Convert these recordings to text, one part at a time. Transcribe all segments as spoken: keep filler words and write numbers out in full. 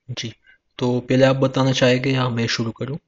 जी। तो पहले आप बताना चाहेंगे या मैं शुरू करूँ?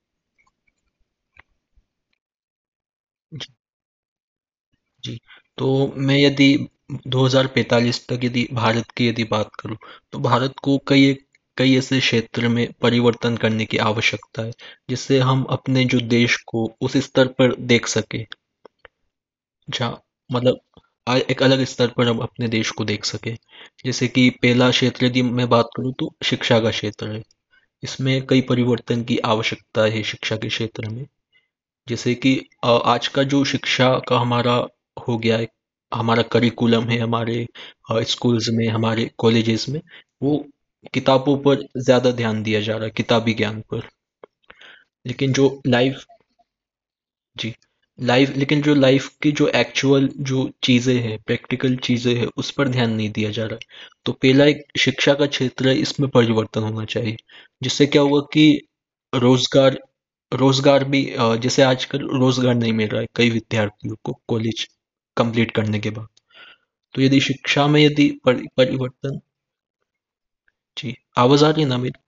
जी। जी। तो मैं यदि दो हज़ार पैंतालीस तक यदि भारत की यदि बात करूँ, तो भारत को कई कई ऐसे क्षेत्र में परिवर्तन करने की आवश्यकता है, जिससे हम अपने जो देश को उस स्तर पर देख सके, जहाँ मतलब आ- एक अलग स्तर पर हम अपने देश को देख सके। जैसे कि पहला क्षेत्र यदि मैं बात करूँ तो शिक्षा का क्षेत्र है। इसमें कई परिवर्तन की आवश्यकता है शिक्षा के क्षेत्र में। जैसे कि अ, आज का जो शिक्षा का हमारा हो गया है, हमारा करिकुलम है हमारे स्कूल्स में, हमारे कॉलेजेस में, वो किताबों पर ज़्यादा ध्यान दिया जा रहा है, किताबी ज्ञान पर। लेकिन जो लाइफ जी लाइफ लेकिन जो लाइफ की जो एक्चुअल जो चीज़ें हैं, प्रैक्टिकल चीज़ें हैं, उस पर ध्यान नहीं दिया जा रहा है। तो पहला एक शिक्षा का क्षेत्र है, इसमें परिवर्तन होना चाहिए। जिससे क्या हुआ कि रोजगार रोजगार भी अ, जैसे आजकल रोजगार नहीं मिल रहा है कई विद्यार्थियों को कॉलेज कंप्लीट करने के बाद। तो यदि शिक्षा में यदि परि, परिवर्तन जी आवाज आ रही है ना मेरी?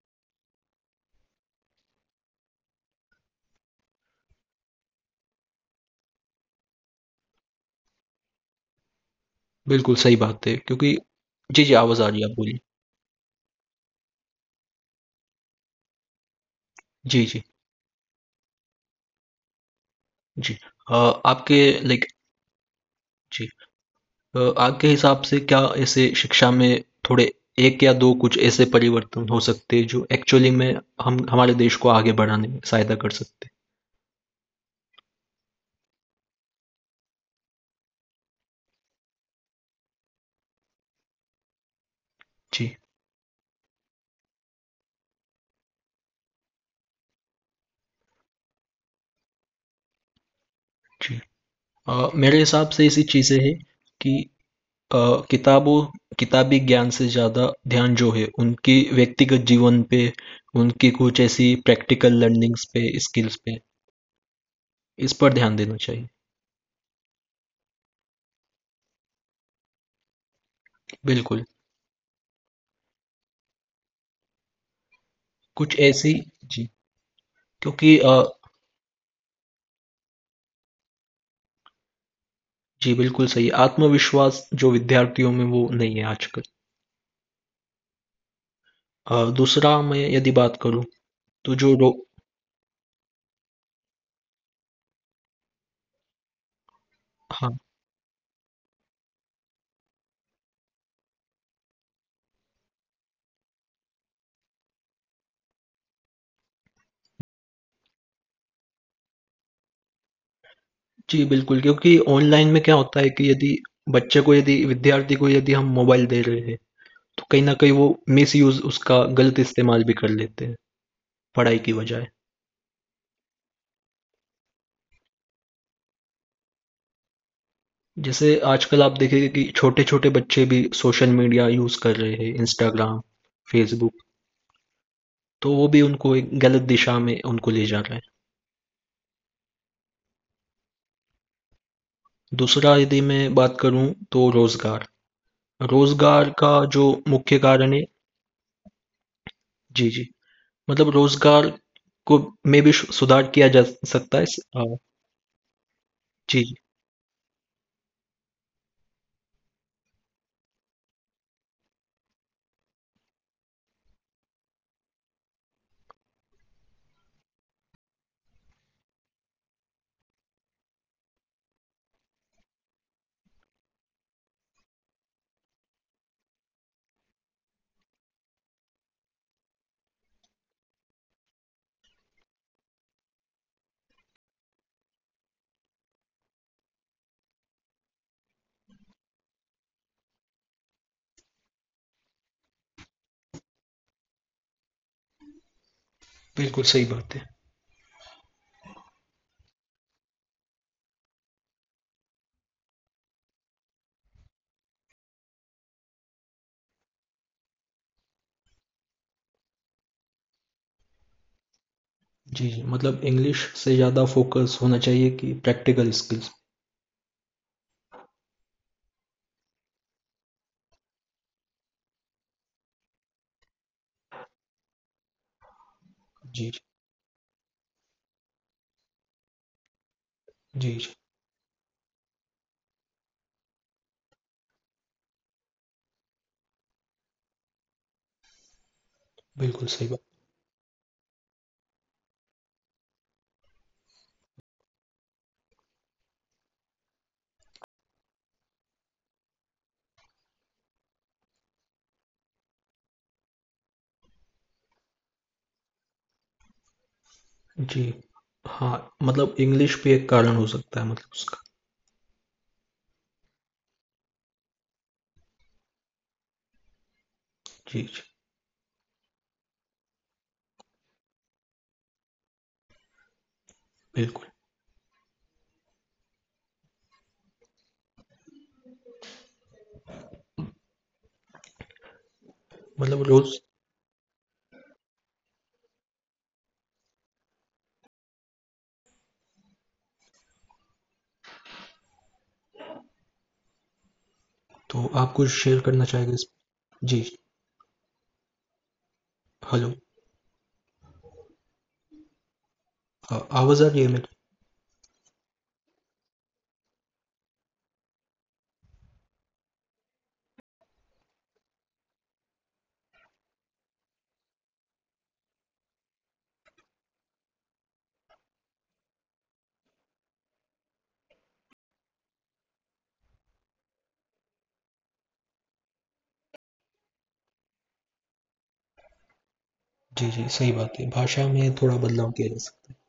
बिल्कुल सही बात है, क्योंकि जी जी आवाज आ रही है, आप बोलिए। जी जी जी। अ, आपके लाइक जी अ, आपके हिसाब से क्या ऐसे शिक्षा में थोड़े एक या दो कुछ ऐसे परिवर्तन हो सकते हैं जो एक्चुअली में हम हमारे देश को आगे बढ़ाने में सहायता कर सकते हैं? जी जी। अ, मेरे हिसाब से ऐसी चीज़ें हैं कि अ, किताबों किताबी ज्ञान से ज़्यादा ध्यान जो है उनकी व्यक्तिगत जीवन पे, उनकी कुछ ऐसी प्रैक्टिकल लर्निंग्स पे, स्किल्स पे, इस पर ध्यान देना चाहिए। बिल्कुल। कुछ ऐसी जी क्योंकि अ, जी बिल्कुल सही, आत्मविश्वास जो विद्यार्थियों में वो नहीं है आजकल। अ, दूसरा मैं यदि बात करूं तो जो रो हाँ जी बिल्कुल, क्योंकि ऑनलाइन में क्या होता है कि यदि बच्चे को यदि विद्यार्थी को यदि हम मोबाइल दे रहे हैं, तो कहीं ना कहीं वो मिस यूज उसका गलत इस्तेमाल भी कर लेते हैं पढ़ाई की बजाय। जैसे आजकल आप देखेंगे कि छोटे छोटे बच्चे भी सोशल मीडिया यूज कर रहे हैं, इंस्टाग्राम, फेसबुक। तो वो भी उनको एक गलत दिशा में उनको ले जा रहा है। दूसरा यदि मैं बात करूं तो रोजगार रोजगार का जो मुख्य कारण है। जी जी। मतलब रोजगार को में भी सु- सुधार किया जा सकता है। अ, जी जी बिल्कुल सही बात है। जी जी, मतलब इंग्लिश से ज़्यादा फोकस होना चाहिए कि प्रैक्टिकल स्किल्स। जी, जी, जी, जी, बिल्कुल सही बात। जी, हाँ, मतलब इंग्लिश भी एक कारण हो सकता है मतलब उसका। जी, जी, बिल्कुल। मतलब रोज़। तो आप कुछ शेयर करना चाहेंगे इस। जी, हेलो। अ, आवाज़ आ रही है मेरी? जी, जी, सही बात है। भाषा में थोड़ा बदलाव किया जा सकता है।